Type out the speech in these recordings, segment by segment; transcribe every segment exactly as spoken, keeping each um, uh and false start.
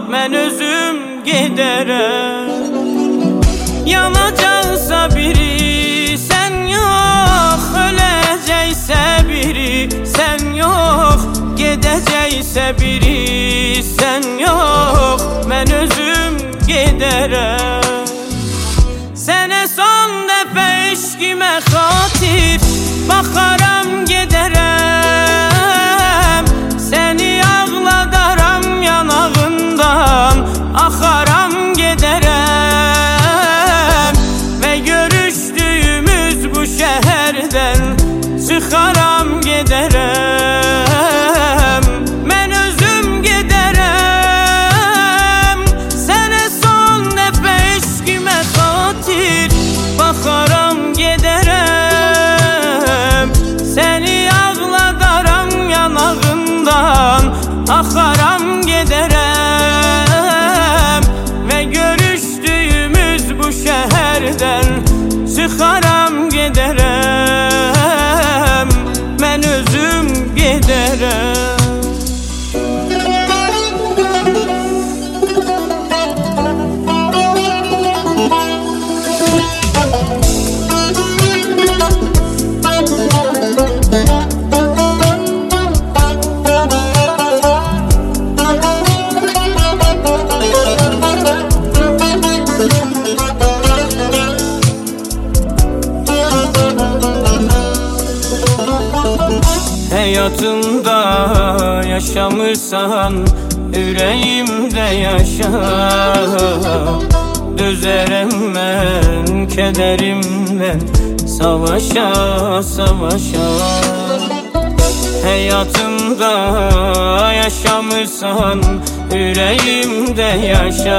mən özüm gedərəm. Yanacaqsa biri, sən yox, öləcəksə biri, sən yox, gedəcəksə biri, sən yox, mən özüm gedərəm. Sənə son dəfə eşqimə xatir baxaram gedərəm. Səni ağladaram, yanağından axaram gedərəm. Və görüşdüyümüz bu şəhərdən çıxaram gedərəm. Mən özüm gedərəm. Sənə son dəfə eşqimə xatir baxaram gedərəm. Səni ağladaram, yanağından axaram gedərəm. Və görüşdüyümüz bu şəhərdən çıxaram gedərəm. Mən özüm gedərəm. Həyatımda yaşamırsan, ürəyimdə yaşa. Dözərəm mən kədərimlə savaşa, savaşa. Həyatımda yaşamırsan, ürəyimdə yaşa.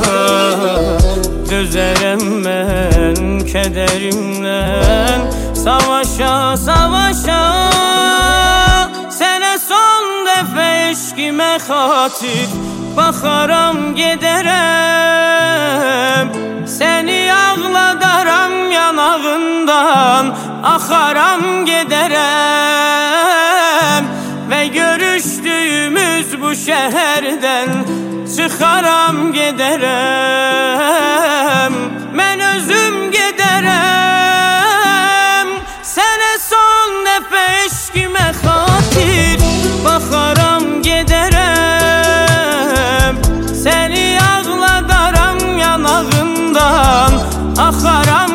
Dözərəm mən kədərimlə savaşa, savaşa. Sənə son dəfə eşqimə xatir baxaram gedərəm. Səni ağladaram, yanağından axaram gedərəm. Və görüşdüyümüz bu şəhərdən çıxaram gedərəm. Mən özüm gedərəm. Sənə son dəfə eşqimə xatir baxaram gedərəm. Səni ağladaram, yanağından axaram